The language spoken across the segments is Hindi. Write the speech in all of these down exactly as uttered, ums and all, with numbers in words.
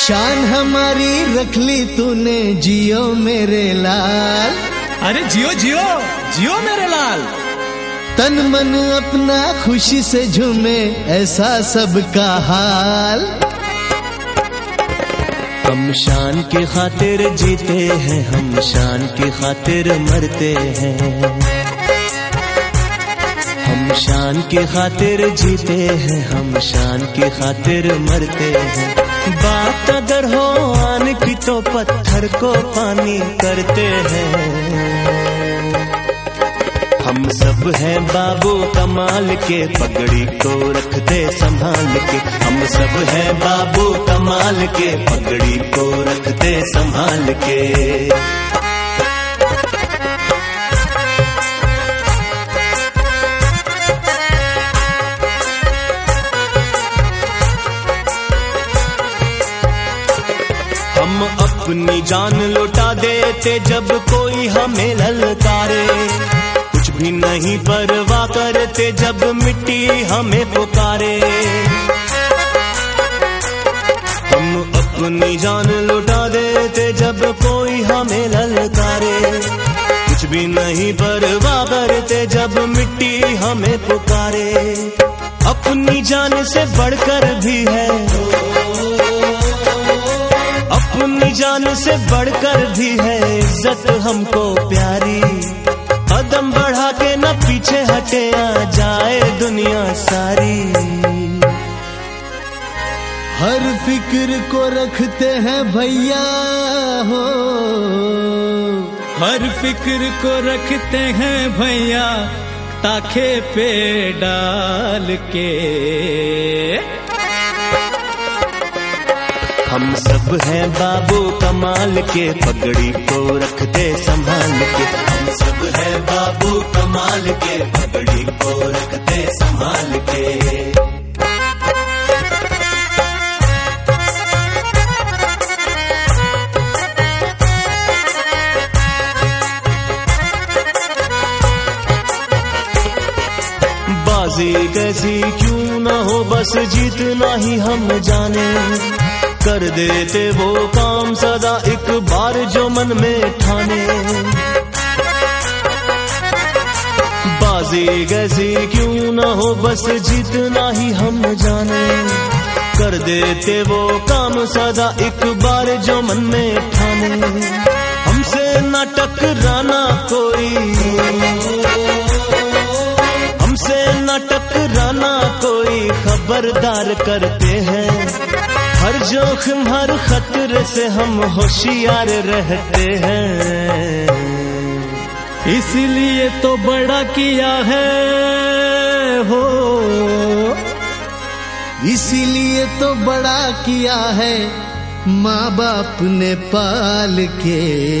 शान हमारी रख ली तूने, जियो मेरे लाल। अरे जियो जियो जियो मेरे लाल। तन मन अपना खुशी से झूमे, ऐसा सबका हाल। हम शान की खातिर जीते हैं, हम शान की खातिर मरते हैं। हम शान की खातिर जीते हैं, हम शान की खातिर मरते हैं। बात अगर हो आन की तो पत्थर को पानी करते हैं। हम सब हैं बाबू कमाल के, पगड़ी को रखते संभाल के। हम सब हैं बाबू कमाल के, पगड़ी को रखते संभाल के। हम अपनी जान लौटा देते जब कोई हमें ललकारे, कुछ भी नहीं परवाह करते जब मिट्टी हमें पुकारे। हम अपनी जान लौटा देते जब कोई हमें ललकारे, कुछ भी नहीं परवाह करते जब मिट्टी हमें पुकारे। अपनी जान से बढ़कर भी है, अपनी जान से बढ़कर भी है इज्जत हमको प्यारी। कदम बढ़ा के न पीछे हटे, आ जाए दुनिया सारी। हर फिक्र को रखते हैं भैया हो, हर फिक्र को रखते हैं भैया, ताखे पे डाल के। हम सब हैं बाबू कमाल के, पगड़ी को रखते संभाल के। हम सब हैं बाबू कमाल के, पगड़ी को रखते संभाल के। बाजी कैसी क्यों ना हो, बस जीतना ही हम जाने। कर देते वो काम सदा एक बार जो मन में ठाने। बाजी कैसी क्यों ना हो, बस जीतना ही हम जाने। कर देते वो काम सदा एक बार जो मन में ठाने। हमसे न टकराना कोई, हमसे न टकराना कोई, खबरदार करते हैं। हर जोखिम हर खतरे से हम होशियार रहते हैं। इसलिए तो बड़ा किया है हो, इसीलिए तो बड़ा किया है माँ बाप ने पाल के।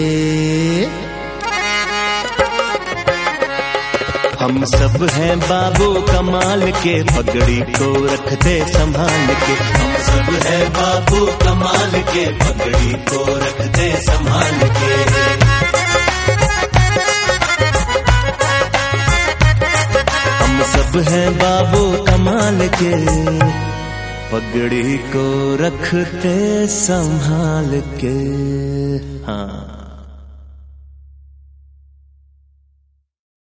हम सब हैं बाबू कमाल के, पगड़ी को रखते संभाल के। हम सब हैं बाबू कमाल के, पगड़ी को रखते संभाल के। हम सब हैं बाबू कमाल के, पगड़ी को रखते संभाल के। हाँ।